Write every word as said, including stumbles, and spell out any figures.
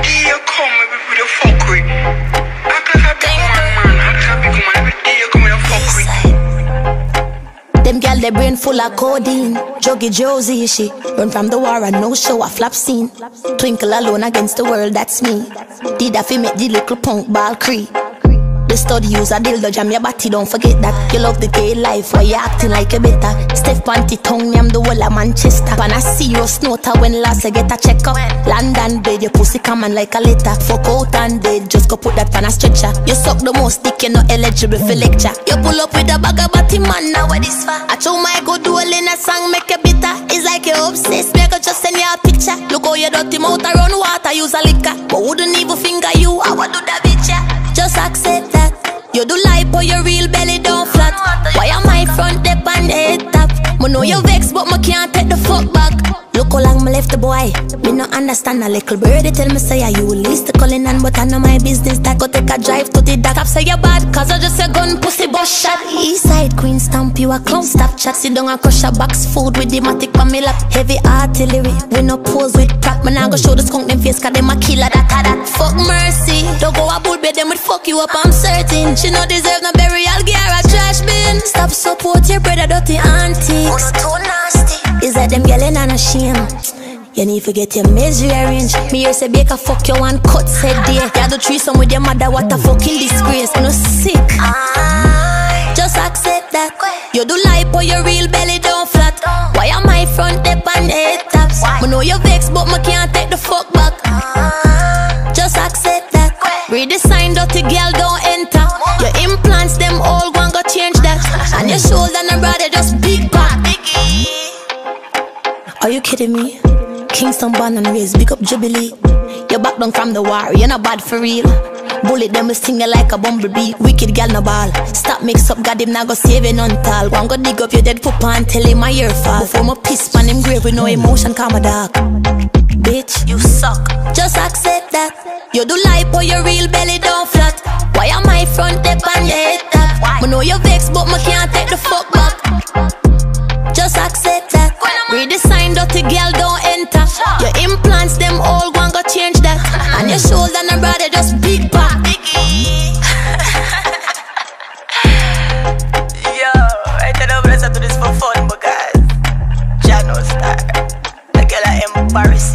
day you come, every day you fuck with. Act like a big man, man. Act like a big man, every day you come and you fuck with. Them gal, they brain full of codeine. Juggy Josie, she run from the war and no show a flap scene. Twinkle alone against the world, that's me. Did I fi make the little punk ball cree? The study use a dildo jam your body, don't forget that. You love the gay life, why you acting like you better? Stiff panty tongue, me I'm the whole of Manchester. Pan a serious note when last I get a checkup. London bed, your pussy come on like a letter. Fuck out and dead, just go put that pan a stretcher. You suck the most dick, you're not eligible for lecture. You pull up with a bag of body man, now what is for? I show my good duel in a song, make you bitter. It's like you're obsessed, make you just send you a picture. Look how you dirty mouth around water, use a liquor. But wouldn't even finger you, I would do that bitch, yeah. Just accept that. You do lie, but your real belly don't flat. Why am I front dip and the head top? Me know you vex, but me can't take the fuck back. Look how long me left the boy. Me no understand a little birdie tell me say you least the calling and but I know my business that go take a drive to the dock. Stop say you bad, cause I just a gun pussy bus shot. Eastside Queen stamp you a clown. Stop chat, sit down and crush a box food with the matic pa me lap. Heavy artillery, we no pose with prop. Man I go show the skunk them face cause them a killer that a that. Fuck mercy, don't go a bull bed them would fuck you up I'm certain. She no deserve no burial gear a trash bin. Stop support your brother dirty auntie. Oh no too nasty. Is that them yelling and a shame? You need to get your misery arranged. Me here say bake a fuck you one cut said there. You do threesome with your mother, what a fucking disgrace. You know sick. Just accept that. You do lie but your real belly don't flat. Why am I front dip and the head tops? Me know you vex but me can't take the fuck back. Just accept that. Read the sign dirty girl don't enter. Your implants them all one go change that. And your shoulder and brother just big back. Are you kidding me? Kingston born and raised, big up Jubilee. You back down from the war, you're not bad for real. Bullet them will sting you like a bumblebee. Wicked gal no ball. Stop mix up, God him now go save you none tall. One go dig up your dead papa and tell him my ear fall. Before my piss man him grave with no emotion, calm a dog. Bitch, you suck. Just accept that. You do lie but your real belly don't flat. Why am I front dip and the head top? Me know you vex but me can't take the fuck back. Just accept that. Read the sign dirty girl don't enter. Your implants them all one go change that. And your shoulder and brother just big back. Yo, I tell you let's do this for fun because Jano star. The girl I embarrass.